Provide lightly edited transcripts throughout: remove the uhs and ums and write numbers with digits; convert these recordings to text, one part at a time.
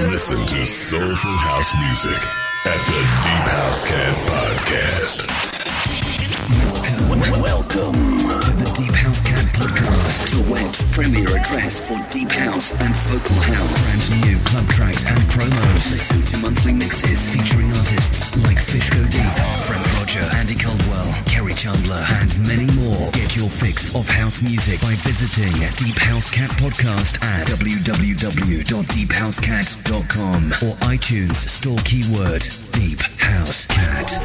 Listen to soulful house music at the Deep House Cat Podcast. Welcome to the Deep House Cat Podcast, the web's premier address for deep house and vocal house. Brand new club tracks and promos. Listen to monthly mixes featuring artists like Fish Go Deep, Frank Roger, Andy Caldwell, Kerry Chandler, and many more. Get your fix of house music by visiting Deep House Cat Podcast at www.deephousecat.com or iTunes store keyword Deep House Cat.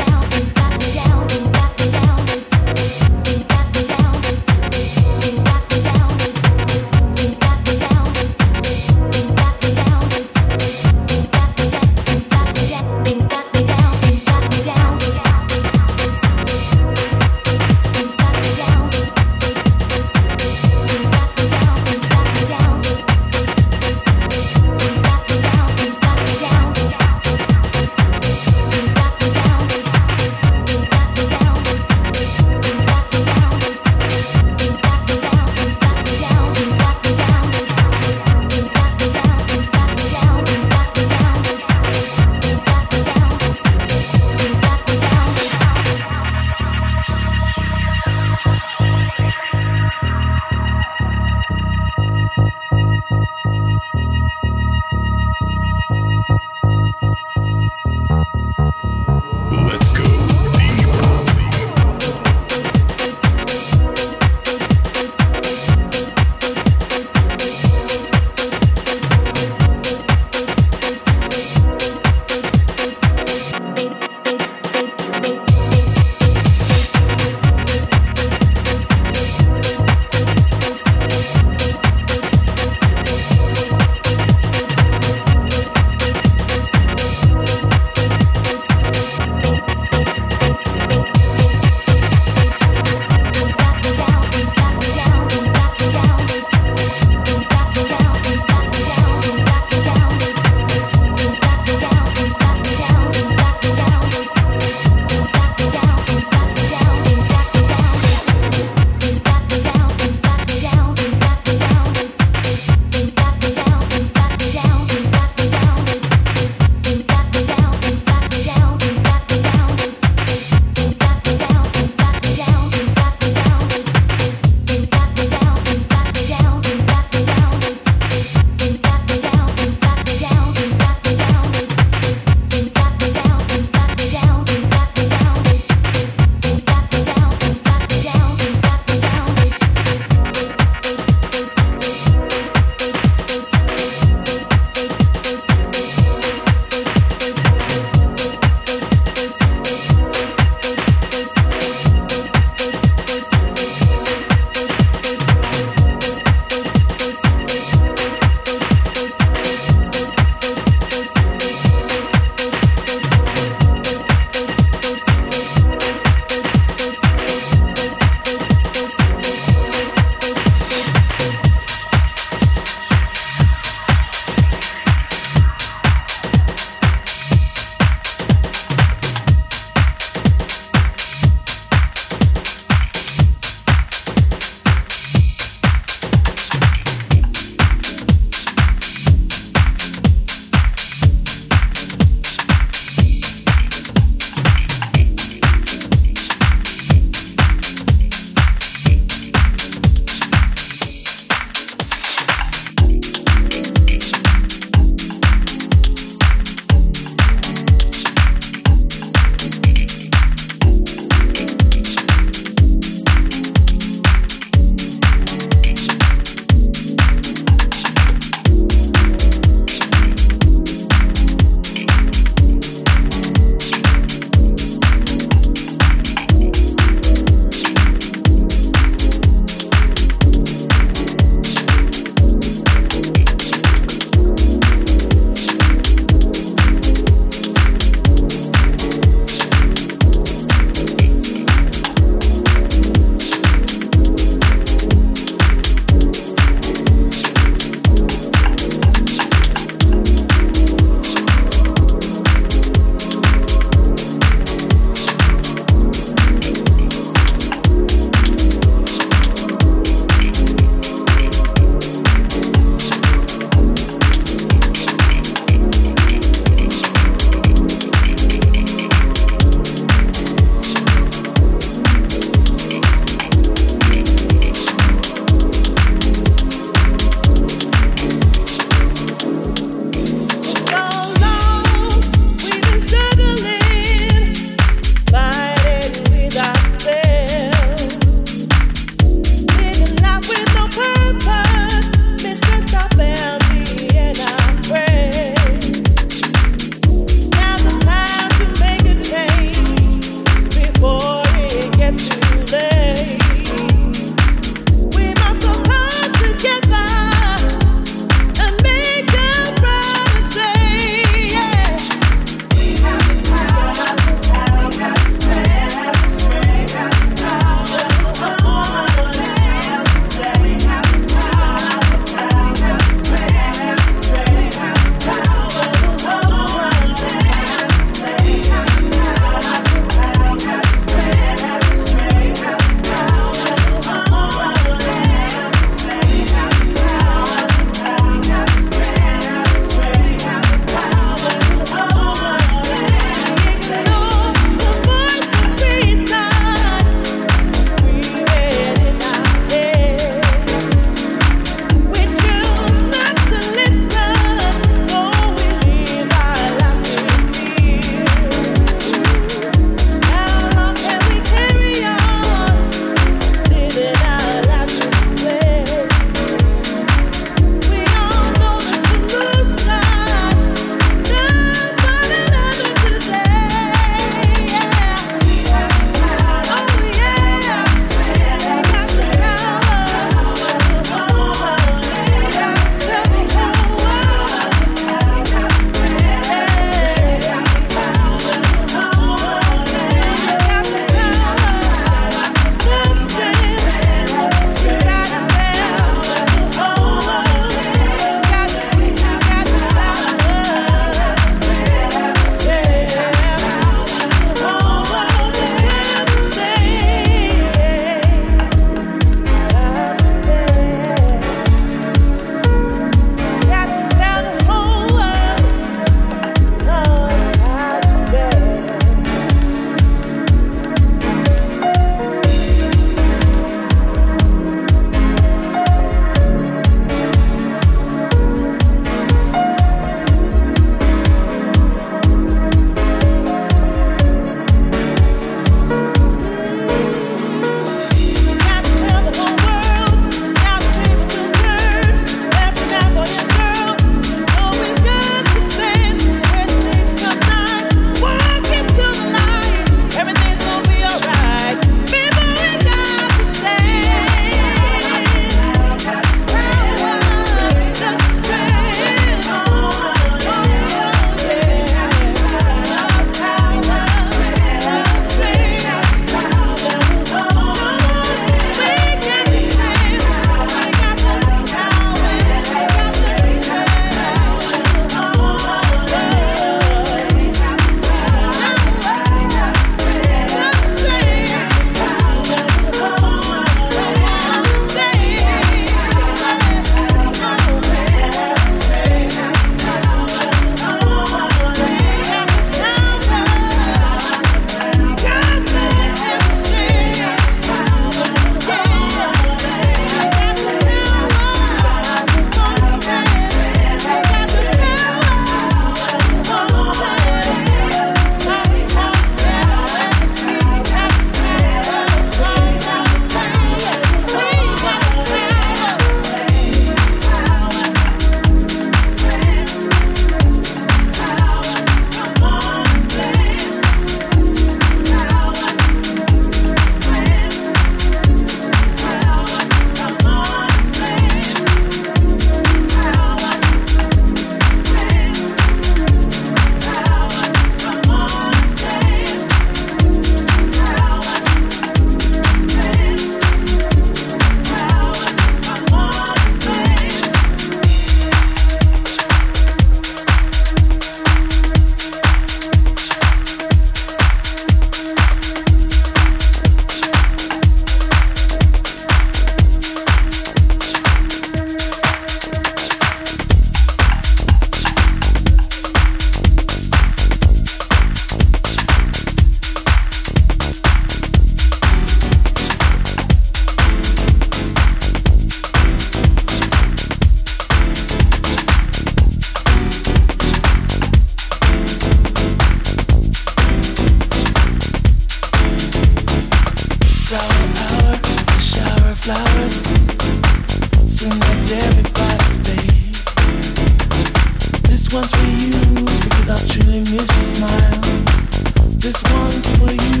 flowers. Soon that's everybody's babe. This one's for you because I truly miss your smile. This one's for you.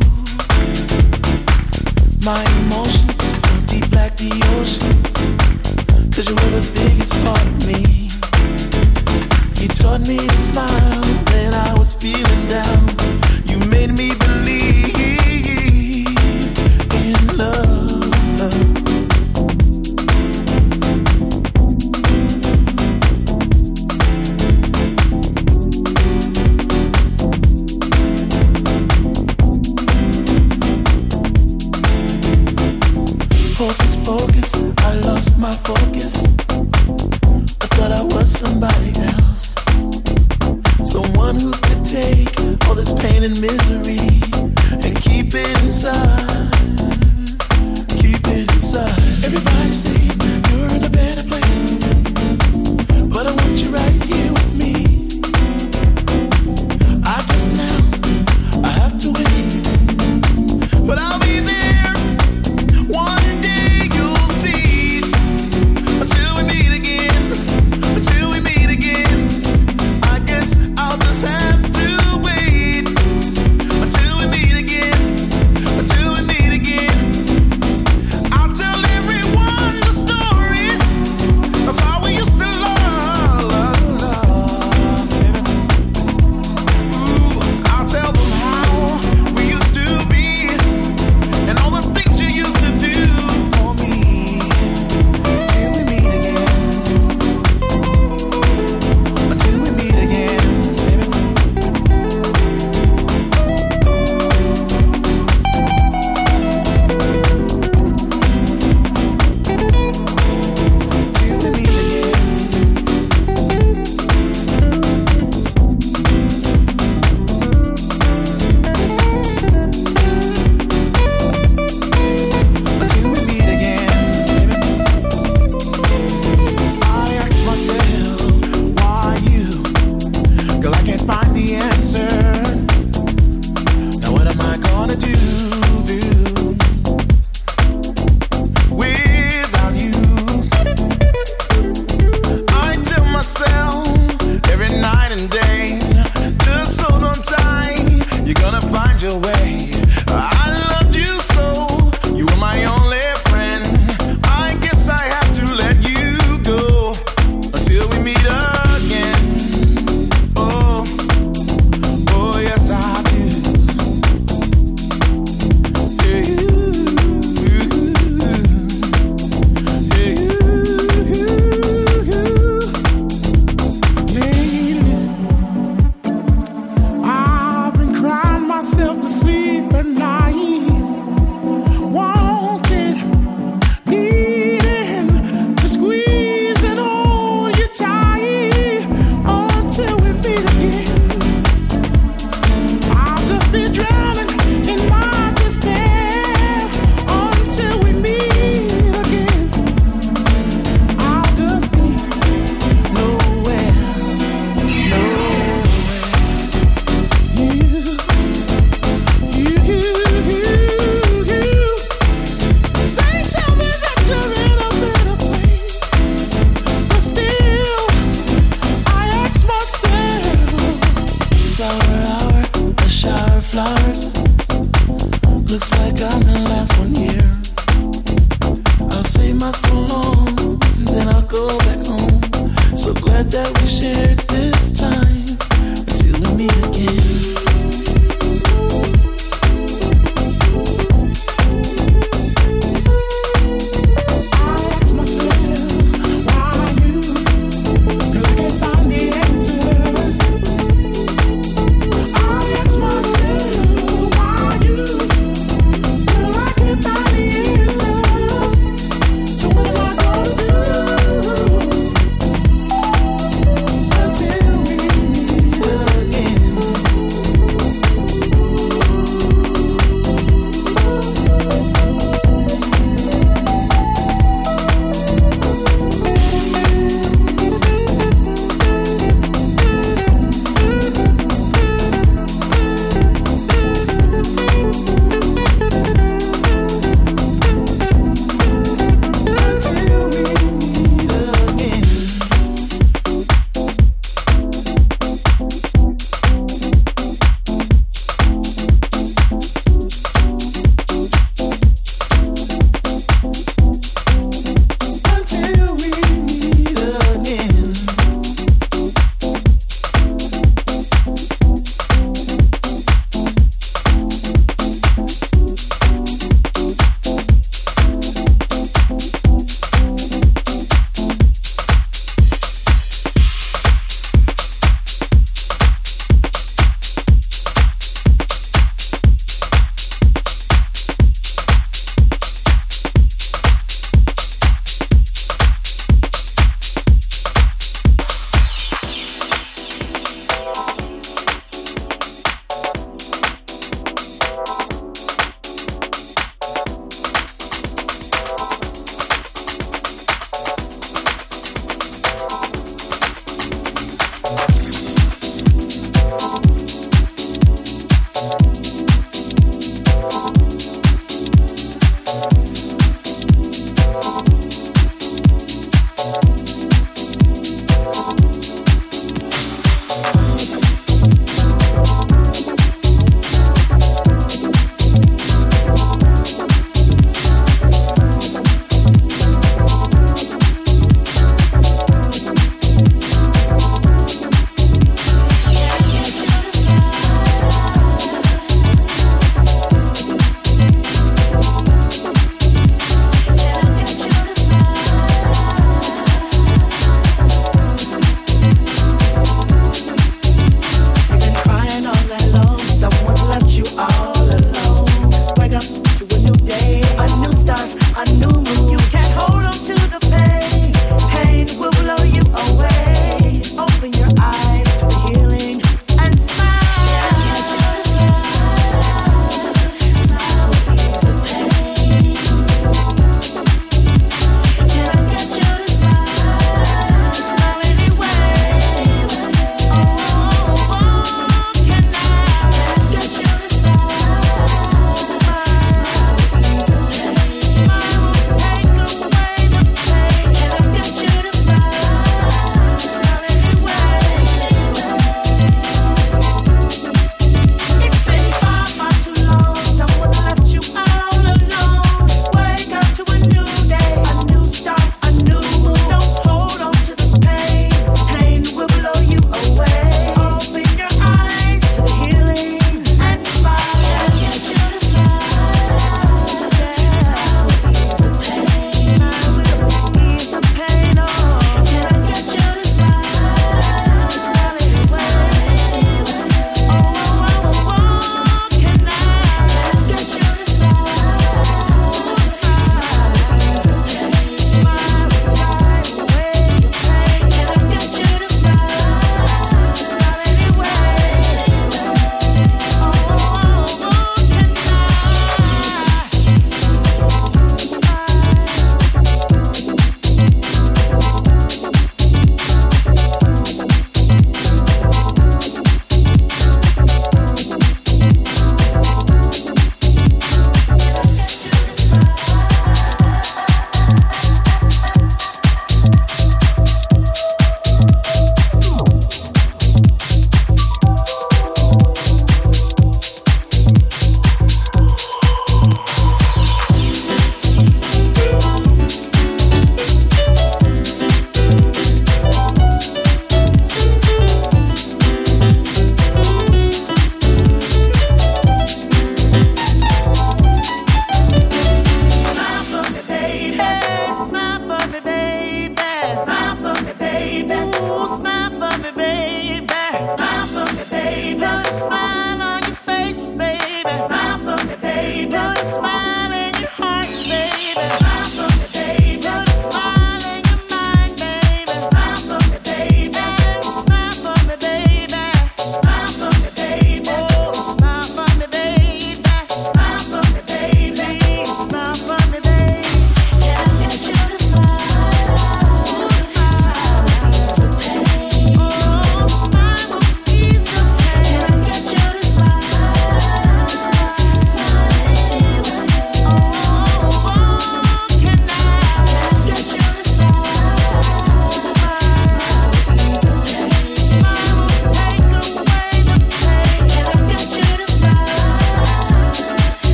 My emotion, deep like the ocean. 'Cause you were the biggest part of me. You taught me to smile when I was feeling down. You made me believe in love. Hocus pocus, I lost my focus. I thought I was somebody else, someone who could take all this pain and misery and keep it inside, keep it inside. Everybody say you're in a better place, but I want you right here with me. I just now, I have to wait, but I'll be there. One day you'll see, until we meet again, until we meet again. I guess I'll just have to wait until we meet again, until we meet again. I'll tell everyone the stories of how we used to love, baby. Ooh, I'll tell them how we used to be and all the things you used to do for me. Till we meet again, until we meet again, baby. Till we meet again. Until we meet again, baby. I ask myself, why you? Girl, I can't find the answer. Now what am I gonna do without you? I tell myself every night and day, just hold on tight, you're gonna find your way. I loved you so, you were my only friend. I guess I have to let you go until we meet again. Oh, oh yes I do. Yeah, I've been crying myself to sleep at night, wanting, needing to squeeze and hold you tight until we meet again. I'll just be drowning in my despair until we meet again. I'll just be nowhere, nowhere. They tell me that you're in a better place, but still, I ask myself. Sour hour, a shower of flowers. Looks like I'm the last one here. I'll say my so longs and then I'll go back home. So glad that we shared this time until we meet again. I ask myself, why you? 'Cause I can't find the answer. I ask myself, why you? 'Cause I can't find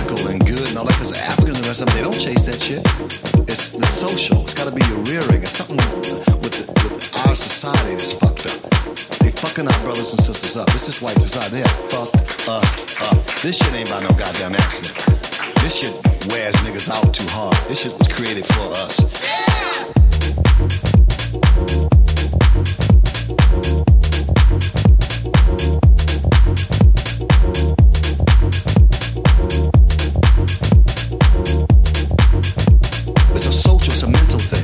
physical and good and all that, because Africans and the rest of them, they don't chase that shit. It's the social. It's got to be your rearing. It's something with our society that's fucked up. They fucking our brothers and sisters up. It's this white society. They have fucked us up. This shit ain't by no goddamn accident. This shit wears niggas out too hard. This shit was created for us. It's a social, it's a mental thing.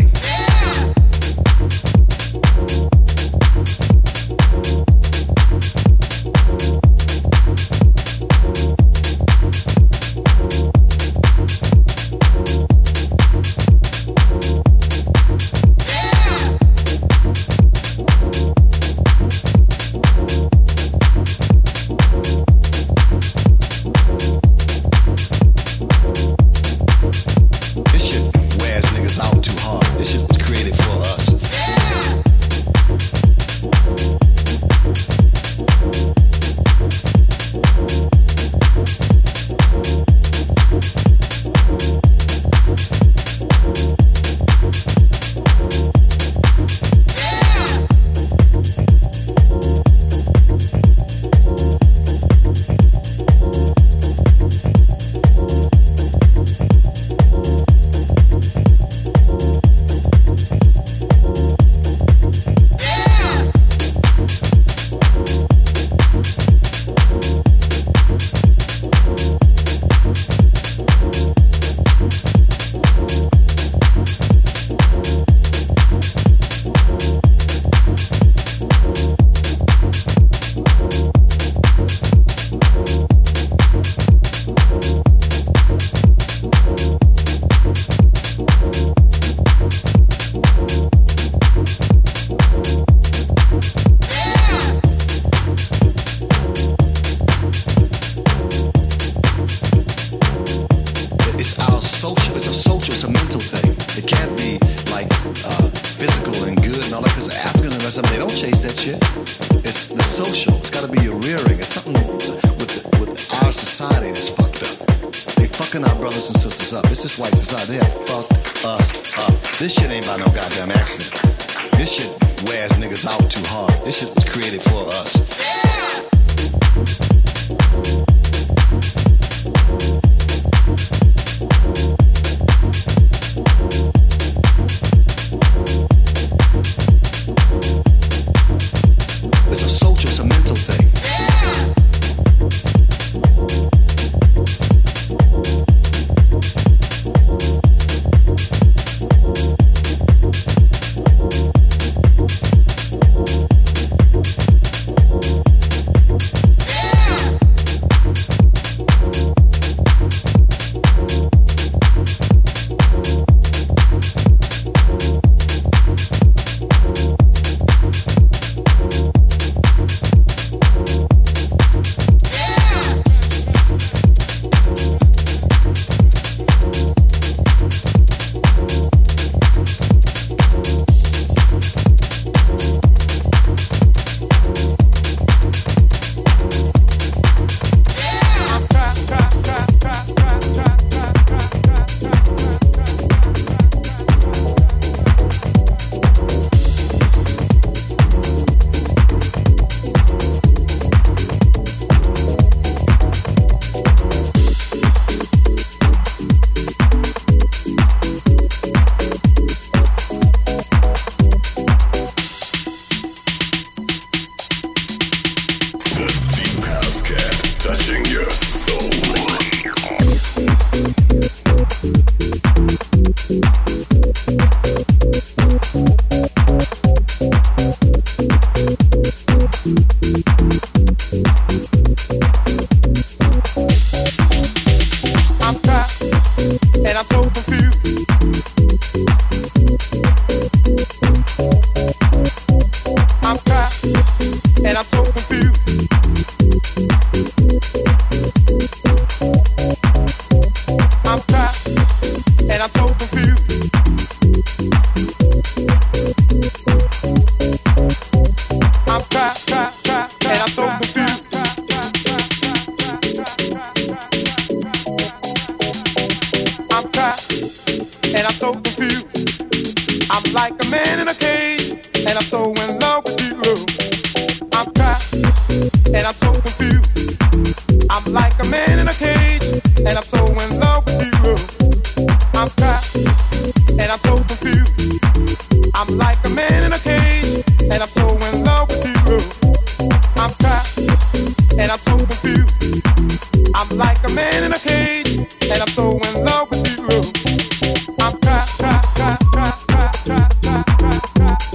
like a man in a cage, and I'm so in love with you. I'm trapped, and I'm so confused. I'm like a man in a cage, and I'm so in love with you. I'm trapped, and I'm so confused. I'm like a man in a cage, and I'm so in love with you. I'm trapped, and I'm so confused. I'm like a man in a cage, and I'm so in love with you. I'm trapped, trapped, trapped, trapped, trapped, trapped, trapped, trapped,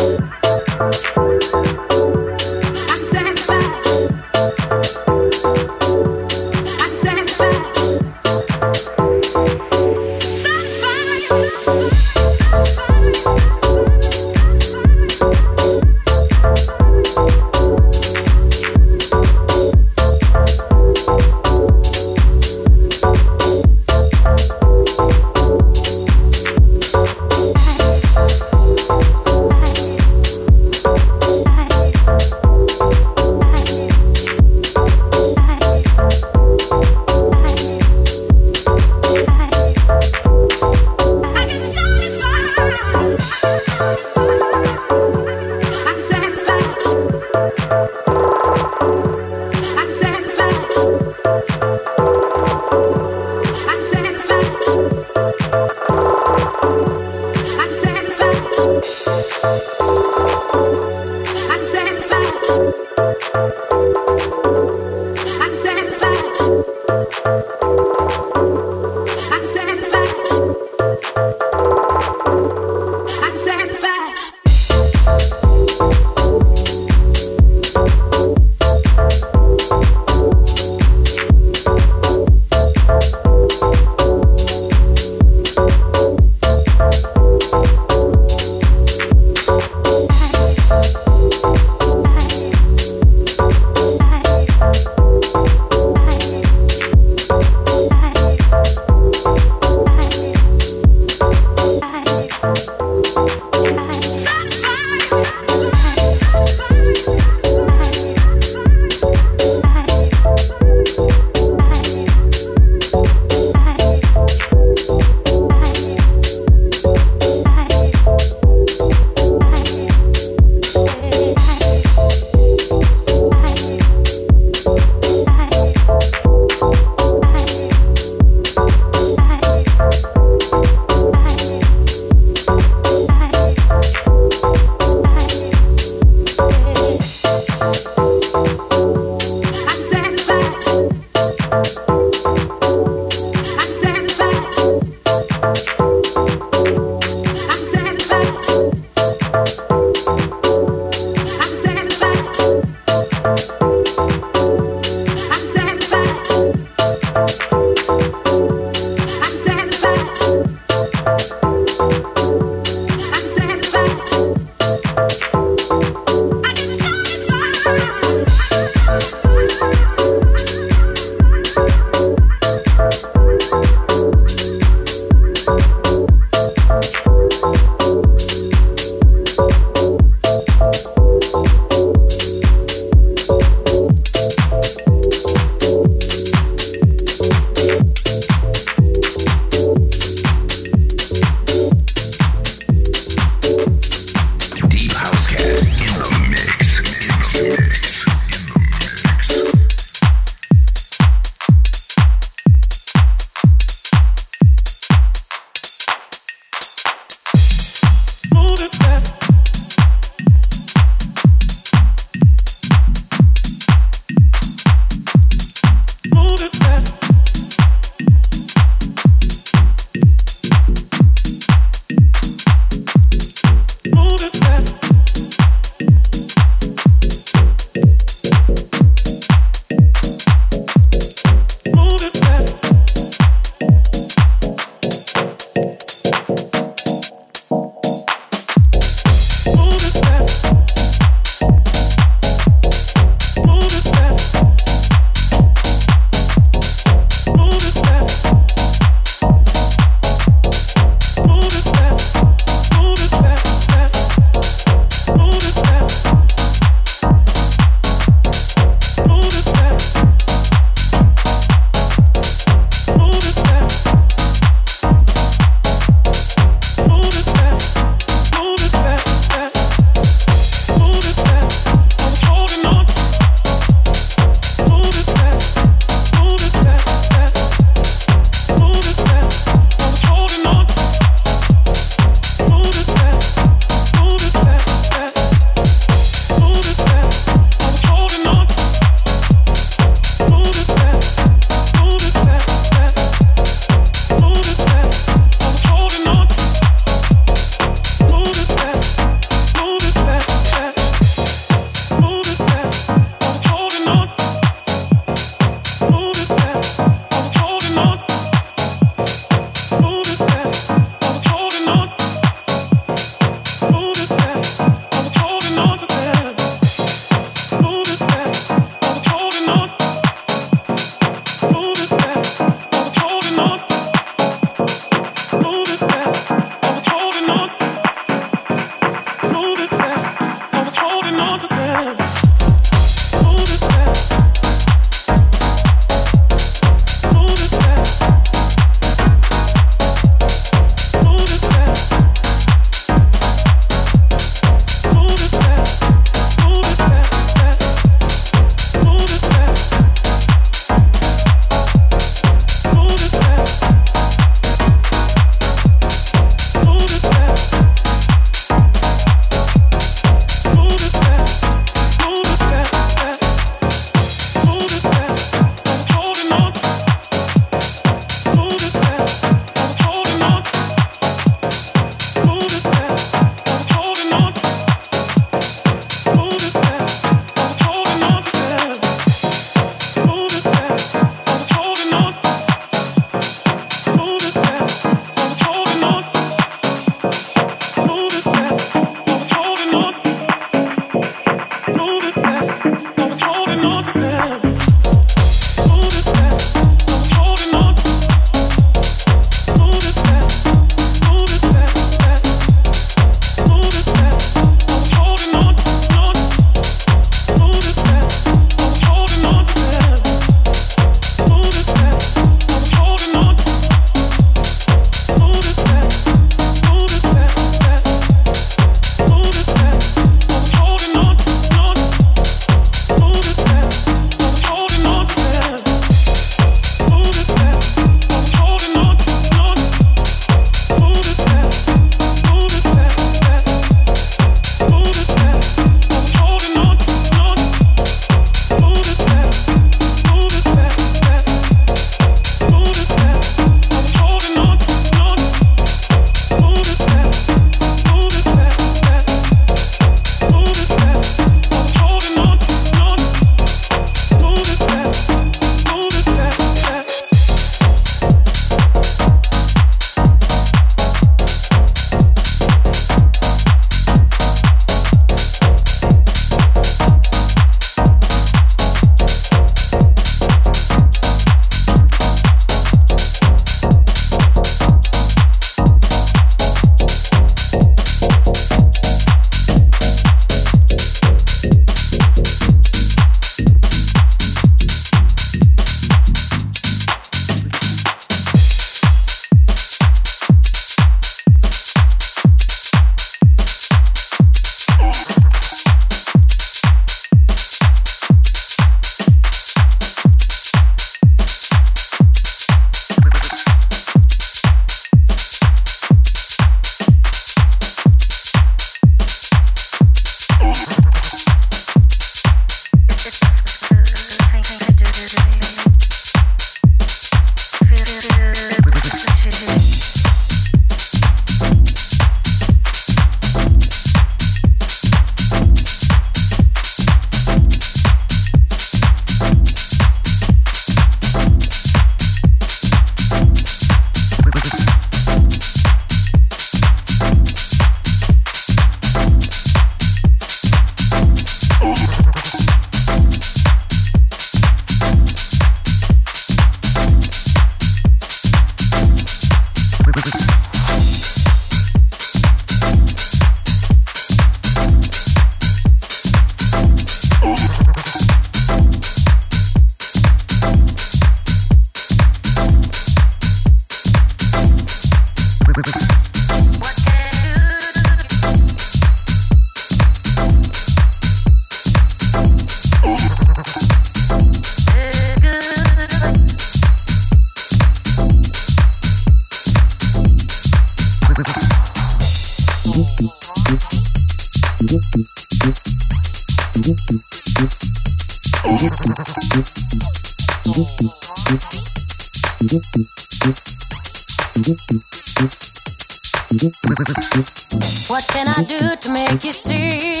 What can I do to make you see?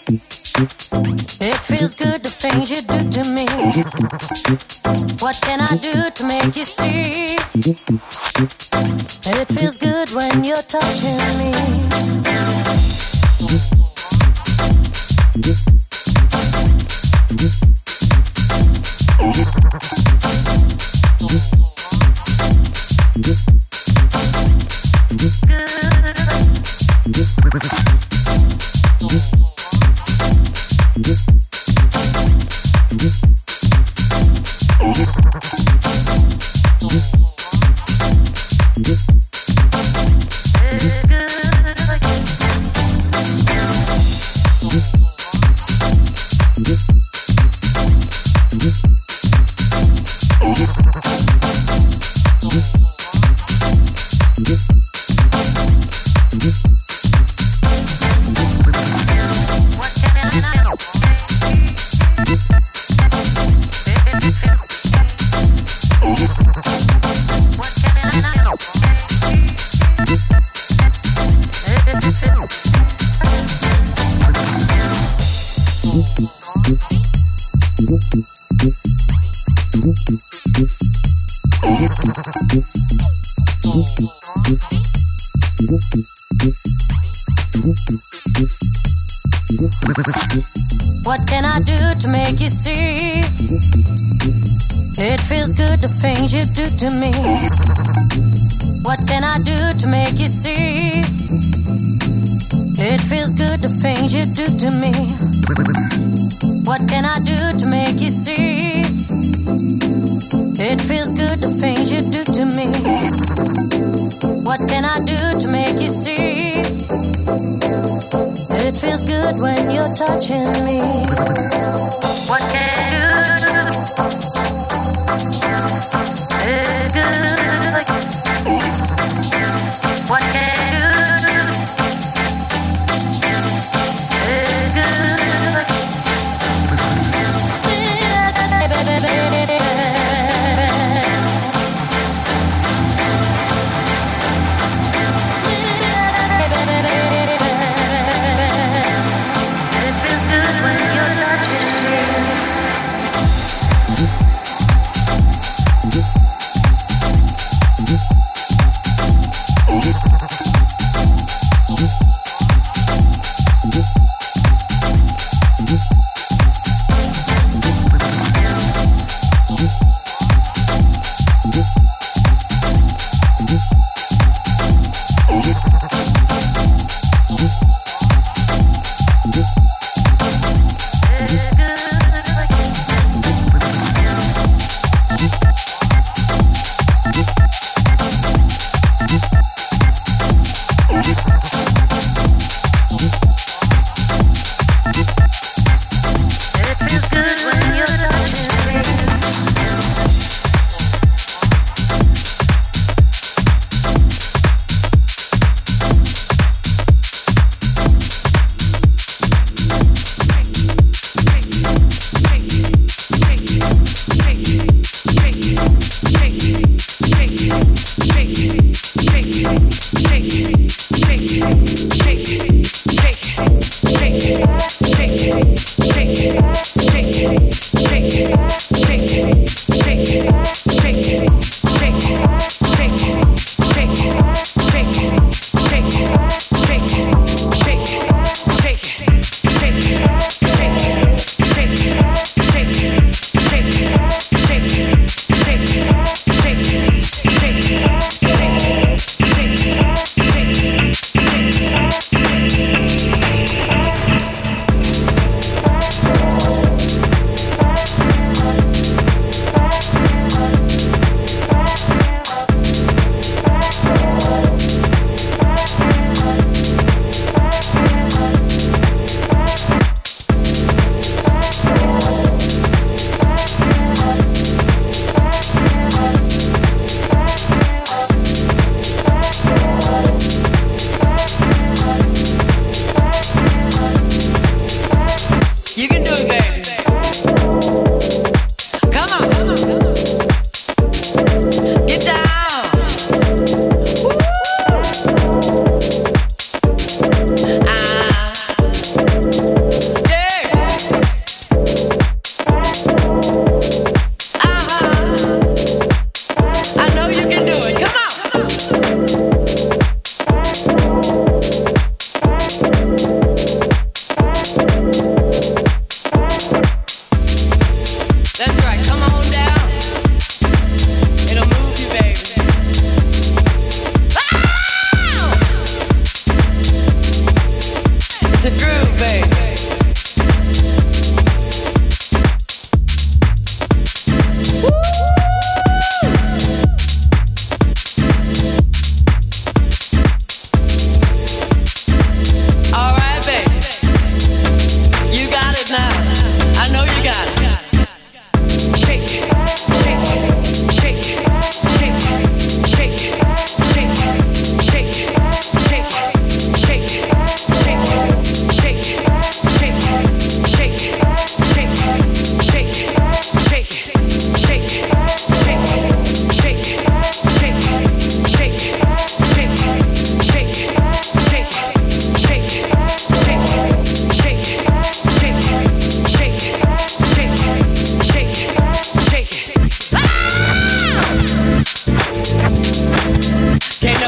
It feels good, the things you do to me. What can I do to make you see? It feels good when you're touching me. What can I do to make you see? It feels good, the things you do to me. What can I do to make you see? It feels good, the things you do to me. What can I do to make you see? It feels good, the things you do to me. What can I do to make you see? It feels good when you're touching me. What can I do? It's good. What can I do? It's good. It feels good when you're touching me.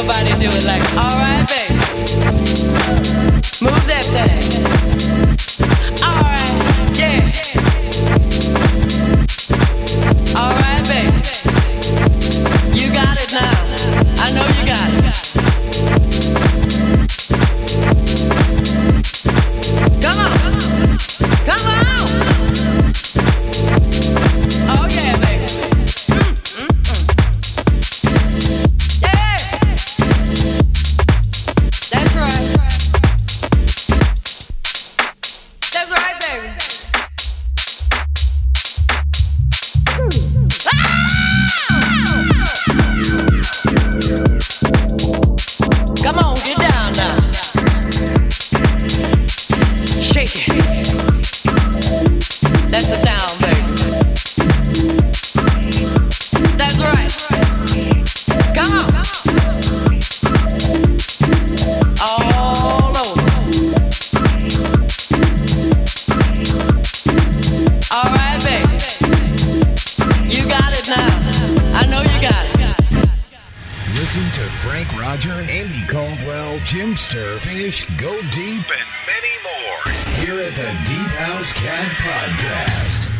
nobody do it like, all right, baby. Move that thing. All right, yeah. All right, baby. You got it now. I know you got it. Come on. Come on. Oh, yeah, baby. Yeah. That's right. That's right, baby. Come on, get down now. Shake it. That's the sound, baby. That's right. Come on. All over. All right, baby. You got it now. I know you got it. Listen to Frank Roger, Andy Caldwell, Jimster, Fish, Go Deep, and many more here at the Deep House Cat Podcast.